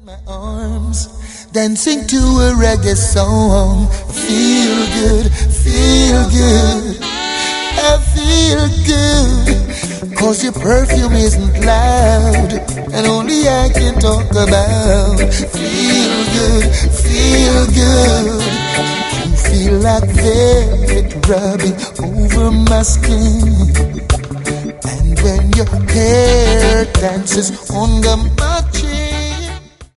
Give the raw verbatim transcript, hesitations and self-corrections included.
My arms dancing to a reggae song. Feel good, feel good, I feel good. Cause your perfume isn't loud, and only I can talk about. Feel good, feel good. You feel like velvet rubbing over my skin. And when your hair dances on the